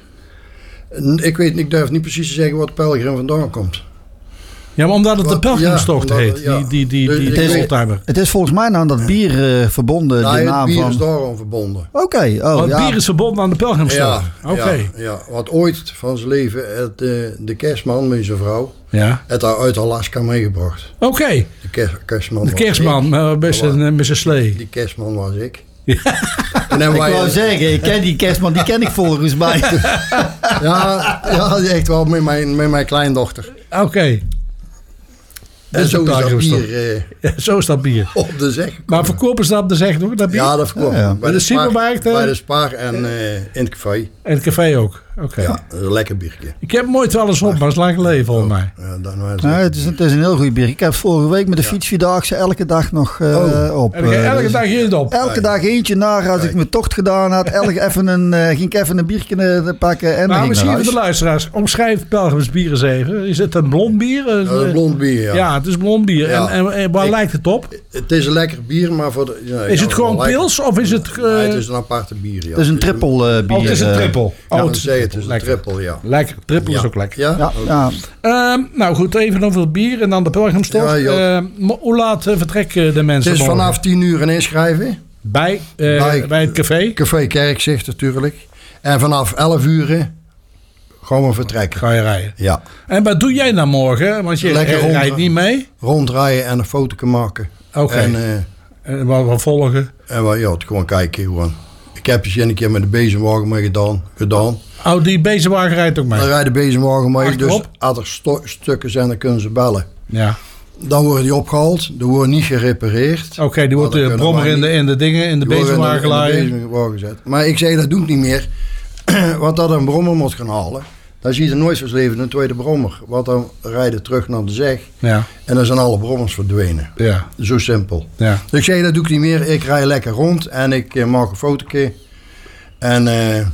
Ik durf niet precies te zeggen wat pelgrim vandaan komt. Ja, maar omdat het de pelgrimstocht heet. Ja. Die oldtimer. Het is volgens mij aan dat bier verbonden. Nee, de naam het bier van... is daarom verbonden. Oké. Het bier is verbonden aan de pelgrimstocht. Ja, wat ooit van zijn leven de kerstman met zijn vrouw het daar uit Alaska meegebracht. Oké. De kerstman. De kerstman met zijn slee. Die kerstman was ik. Ja. Ik wou zeggen, ik ken die kerstman, die ken ik volgens mij. ja, echt wel met mijn kleindochter. Oké. En zo is dat bier. Zo is dat bier. Op de zeg. Maar verkopen ze dat op de zeg nog? Dat bier? Ja, dat verkopen. Ja. Bij de supermarkt? Bij de Spar en in het café. In het café ook? Oké. Ja, dat is een lekker biertje. Ik heb hem nooit wel eens op, maar het is lang geleden volgens mij. Ja, het is een heel goed bier. Ik heb vorige week met de fietsvierdaagse elke dag nog op. Elke dag eentje op? Elke dag eentje na als ik mijn tocht gedaan had. Ging ik even een biertje pakken en nou, misschien voor de luisteraars. Omschrijf pelgrimsbier eens even. Is het een blond bier? Een blond bier, ja. Ja, het is blond bier. Ja. En waar lijkt het op? Het is een lekker bier, maar voor de... is het gewoon pils of is het... Nee, het is een aparte bier, ja. Het is een triple bier. Oh, het is een triple. Het is een triple, ja. Lekker. Triple is ook lekker. Ja. Nou goed, even over het bier en dan de pelgrimstocht. Hoe laat vertrekken de mensen? Het is vanaf 10 uur een inschrijven. Bij het café? Café Kerkzicht natuurlijk. En vanaf 11 uur gaan we vertrekken. Ga je rijden? Ja. En wat doe jij dan morgen? Want je rijdt niet mee? Rondrijden en een foto maken. Oké. En wat volgen? En het gewoon kijken. Gewoon. Ik heb eens een keer met de bezemwagen mee gedaan. Oh, die bezemwagen rijdt ook mee? Dan rijdt de bezemwagen mee. Achterop? Dus als er stukken zijn, dan kunnen ze bellen. Ja. Dan worden die opgehaald. Die worden niet gerepareerd. Oké, die wordt de brommer in de bezemwagen geladen. Maar ik zei, dat doe ik niet meer. Want dat een brommer moet gaan halen. Dan zie je er nooit van leven een tweede brommer. Want dan rijden terug naar de zeg. Ja. En dan zijn alle brommers verdwenen. Ja. Zo simpel. Ja. Dus ik zei, dat doe ik niet meer. Ik rij lekker rond en ik maak een fotootje. En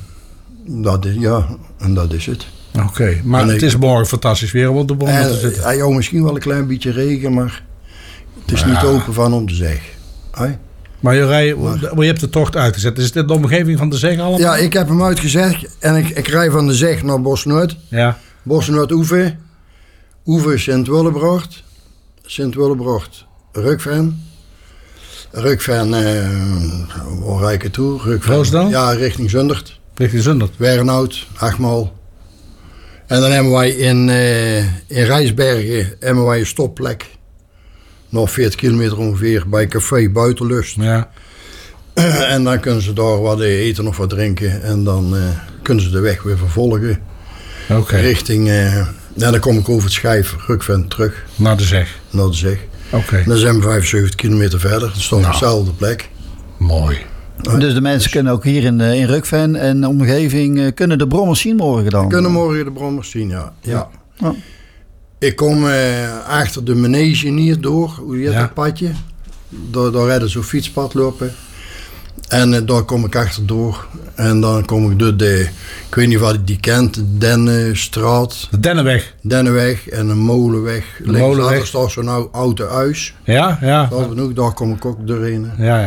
dat is het. Oké, maar het is morgen fantastisch weer om op de brommer te zitten. Ja, misschien wel een klein beetje regen, maar het is niet open van om de zeg. Maar je hebt de tocht uitgezet. Is dit de omgeving van de zeg allemaal? Ja, ik heb hem uitgezet en ik rij van de zeg naar Bosnoord. Ja. Bosnoord-Oeve. Oeve Sint-Willebrocht. Sint-Willebrocht Rukven. Rukven, waar rijd ik toe? Roosdal? Ja, richting Zundert. Richting Zundert. Wernhout, Achmal. En dan hebben wij in Rijsbergen een stopplek. Nog 40 kilometer ongeveer bij Café Buitenlust. Ja. En dan kunnen ze daar wat eten of wat drinken. En dan kunnen ze de weg weer vervolgen. Oké. Richting... dan kom ik over het Schijf, Rukven terug. Naar de zeg. Oké. Dan zijn we 75 kilometer verder. Dat is toch dezelfde plek. Mooi. Dus de mensen kunnen ook hier in Rukven en de omgeving kunnen de brommers zien morgen dan? Kunnen morgen de brommers zien, ja. Ik kom achter de manege hier door. Hoe heet dat padje? Daar rijden zo'n fietspad lopen. En daar kom ik achterdoor. En dan kom ik door ik weet niet wat ik die kent, de Dennenstraat. De Dennenweg en een molenweg. Links staat zo'n oude huis. Ja. Daar kom ik ook doorheen. Ja.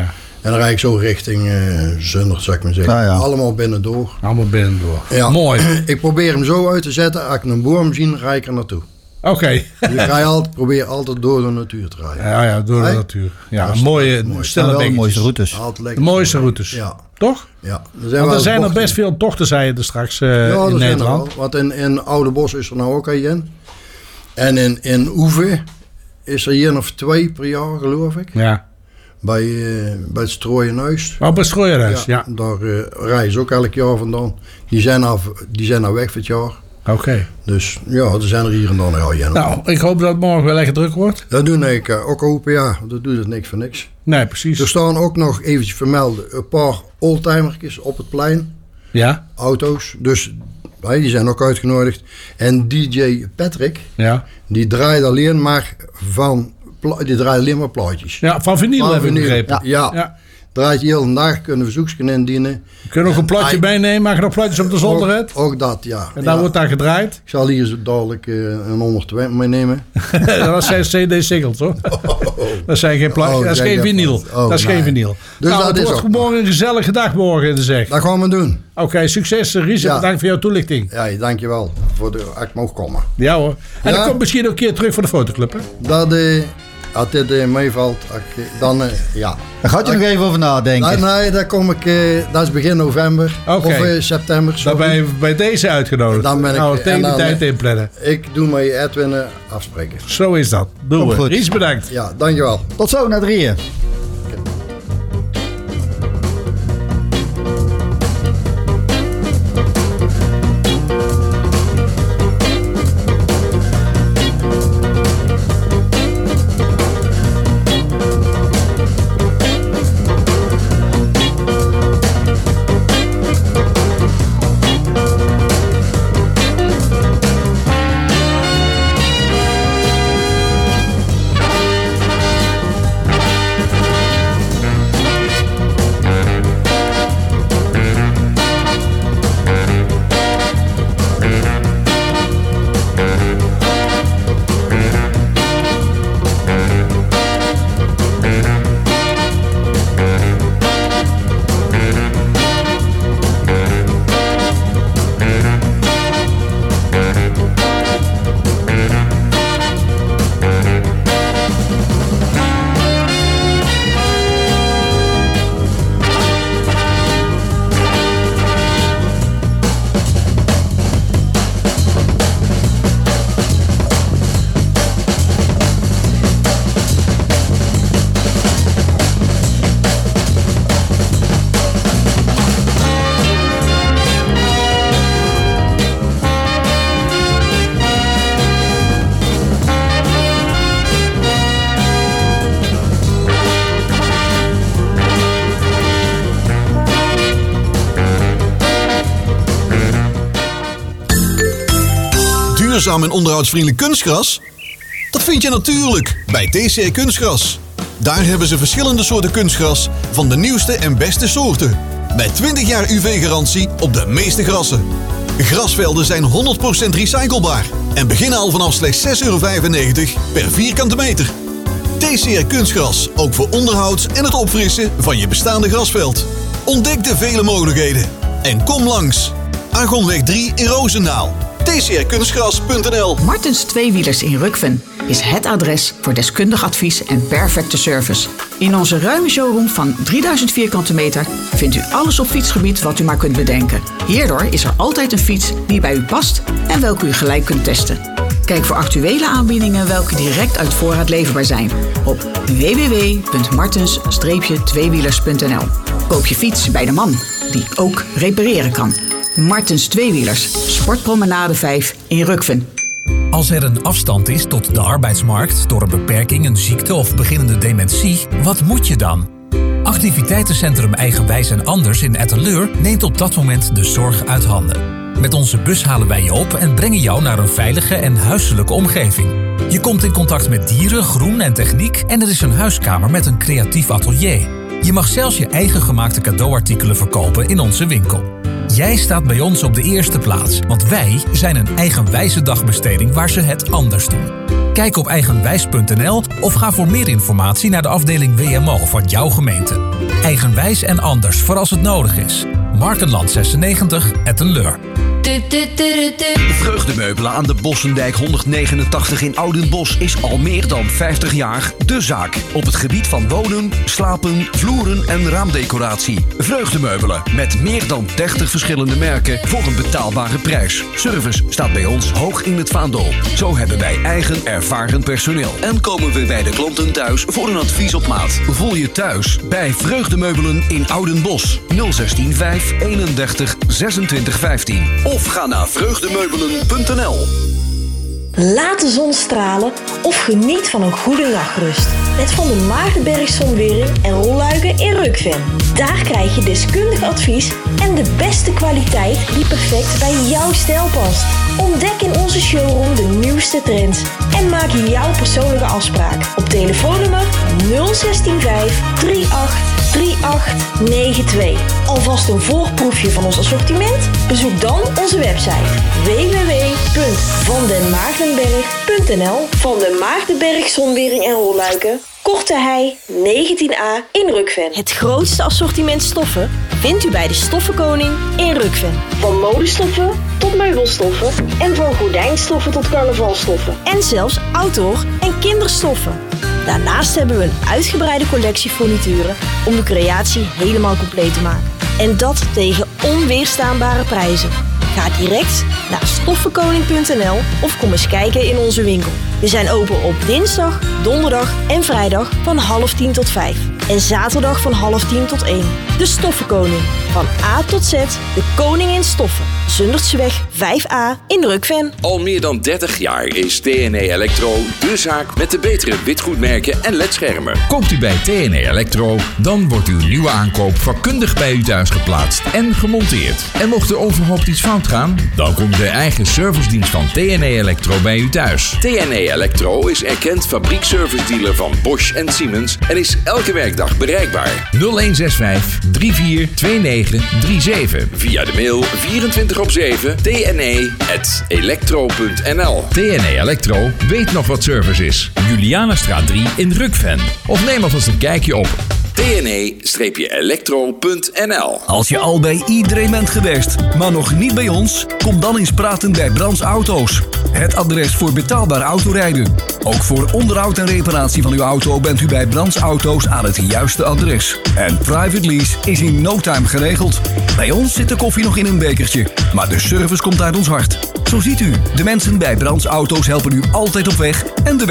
En dan rijd ik zo richting Zundert, zou ik maar zeggen. Ja. Allemaal binnendoor. Allemaal binnendoor. Ja. Mooi. Ik probeer hem zo uit te zetten. Als ik een boom zie, rijd ik er naartoe. Oké. Dus probeer altijd door de natuur te rijden. Ja, door de natuur. Ja, mooie, stille wel de dingetjes. mooiste routes. De mooiste routes. Ja. Toch? Ja. Want er zijn er best veel tochten, zei je er straks in Nederland. Zijn er wel. Want in Oude Bos is er nou ook een. En in Oeve is er hier of 2 per jaar, geloof ik. Ja. Bij het Strooienhuis. Oh, bij het Strooienhuis, ja. Daar rijden ze ook elk jaar vandaan. Die zijn nou weg voor het jaar. Oké. Dus ja, er zijn er hier en dan al. Nou, ik hoop dat het morgen wel lekker druk wordt. Dat doe ik ook hopen, ja. Dat doet het niks voor niks. Nee, precies. Er staan ook nog eventjes vermelden een paar oldtimertjes op het plein. Ja. Auto's. Dus die zijn ook uitgenodigd. En DJ Patrick, die draait alleen maar plaatjes. Ja, van vinyl heb ik begrepen. Ja. Draait je heel de dag, kunnen verzoekjes indienen. Je kunt nog een platje meenemen, maak je nog platjes op de zolder hebt. Ook dat, ja. En dan wordt daar gedraaid. Ik zal hier zo dadelijk een 120 meenemen. Dat zijn CD-singles, hoor. Dat zijn geen platjes. Dat is geen vinyl. Dat is geen vinyl. Dus nou, dat het wordt morgen een gezellige dag morgen in de zeg. Dat gaan we doen. Oké, succes. Ries, bedankt voor jouw toelichting. Ja, dankjewel voor de ik mag komen. Ja hoor. En dan komt misschien ook een keer terug voor de fotoclub, hè? Dat als dit meevalt, dan ja. Daar gaat je nog even over nadenken. Nee, daar kom ik, dat is begin november of september. Dan ben je bij deze uitgenodigd. Dan ben ik tegen die tijd inplannen. Ik doe met Edwin afspreken. Zo is dat. Doen we. Ries, bedankt. Ja, dankjewel. Tot zo, na 3. Duurzaam en onderhoudsvriendelijk kunstgras? Dat vind je natuurlijk bij TCR Kunstgras. Daar hebben ze verschillende soorten kunstgras van de nieuwste en beste soorten. Met 20 jaar UV-garantie op de meeste grassen. Grasvelden zijn 100% recyclebaar en beginnen al vanaf slechts €6,95 per vierkante meter. TCR Kunstgras, ook voor onderhoud en het opfrissen van je bestaande grasveld. Ontdek de vele mogelijkheden en kom langs. Argonweg 3 in Roosendaal. tcrkunstgras.nl. Martens Tweewielers in Rukven is het adres voor deskundig advies en perfecte service. In onze ruime showroom van 3000 vierkante meter vindt u alles op fietsgebied wat u maar kunt bedenken. Hierdoor is er altijd een fiets die bij u past en welke u gelijk kunt testen. Kijk voor actuele aanbiedingen welke direct uit voorraad leverbaar zijn op www.martens-tweewielers.nl. Koop je fiets bij de man die ook repareren kan. Martens Tweewielers, Sportpromenade 5 in Rukven. Als er een afstand is tot de arbeidsmarkt door een beperking, een ziekte of beginnende dementie, wat moet je dan? Activiteitencentrum Eigenwijs en Anders in Etteleur neemt op dat moment de zorg uit handen. Met onze bus halen wij je op en brengen jou naar een veilige en huiselijke omgeving. Je komt in contact met dieren, groen en techniek en er is een huiskamer met een creatief atelier. Je mag zelfs je eigen gemaakte cadeauartikelen verkopen in onze winkel. Jij staat bij ons op de eerste plaats, want wij zijn een eigenwijze dagbesteding waar ze het anders doen. Kijk op eigenwijs.nl of ga voor meer informatie naar de afdeling WMO van jouw gemeente. Eigenwijs en anders voor als het nodig is. Markenland 96, Etten-Leur. Vreugdemeubelen aan de Bossendijk 189 in Oudenbosch is al meer dan 50 jaar de zaak. Op het gebied van wonen, slapen, vloeren en raamdecoratie. Vreugdemeubelen met meer dan 30 verschillende merken voor een betaalbare prijs. Service staat bij ons hoog in het vaandel. Zo hebben wij eigen ervaren personeel. En komen we bij de klanten thuis voor een advies op maat. Voel je thuis bij Vreugdemeubelen in Oudenbosch. 016 5 31 26 15. Of ga naar vreugdemeubelen.nl. Laat de zon stralen of geniet van een goede nachtrust. Met Van der Maardenberg Zonwering en Rolluiken in Rukven. Daar krijg je deskundig advies en de beste kwaliteit die perfect bij jouw stijl past. Ontdek in onze showroom de nieuwste trends en maak jouw persoonlijke afspraak op telefoonnummer 0165 38 3892. Alvast een voorproefje van ons assortiment? Bezoek dan onze website www.vandenmaardenberg.nl. Van den Maardenberg Zonwering en Rolluiken, Korte Hei 19a in Rukven. Het grootste assortiment stoffen vindt u bij de Stoffenkoning in Rukven. Van modestoffen tot meubelstoffen en van gordijnstoffen tot carnavalstoffen. En zelfs outdoor en kinderstoffen. Daarnaast hebben we een uitgebreide collectie furnituren om de creatie helemaal compleet te maken. En dat tegen onweerstaanbare prijzen. Ga direct naar stoffenkoning.nl of kom eens kijken in onze winkel. We zijn open op dinsdag, donderdag en vrijdag van 9:30 tot 5. En zaterdag van 9:30 tot 1. De Stoffenkoning. Van A tot Z, de koning in stoffen. Zundertseweg 5A in Rukven. Al meer dan 30 jaar is TNE Electro de zaak met de betere witgoedmerken en ledschermen. Koopt u bij TNE Electro, dan wordt uw nieuwe aankoop vakkundig bij u thuis geplaatst en gemonteerd. En mocht er onverhoopt iets fout gaan, dan komt de eigen servicedienst van TNE Electro bij u thuis. TNE Electro is erkend fabriekservice dealer van Bosch en Siemens en is elke werkdag bereikbaar. 0165 342937. Via de mail 24/7 tne@electro.nl. TNE Electro weet nog wat service is. Julianastraat 3 in Rukven. Of neem alvast een kijkje op tne-electro.nl. Als je al bij iedereen bent geweest, maar nog niet bij ons, kom dan eens praten bij Brands Auto's. Het adres voor betaalbaar autorijden. Ook voor onderhoud en reparatie van uw auto bent u bij Brands Auto's aan het juiste adres. En private lease is in no time geregeld. Bij ons zit de koffie nog in een bekertje, maar de service komt uit ons hart. Zo ziet u, de mensen bij Brands Auto's helpen u altijd op weg en de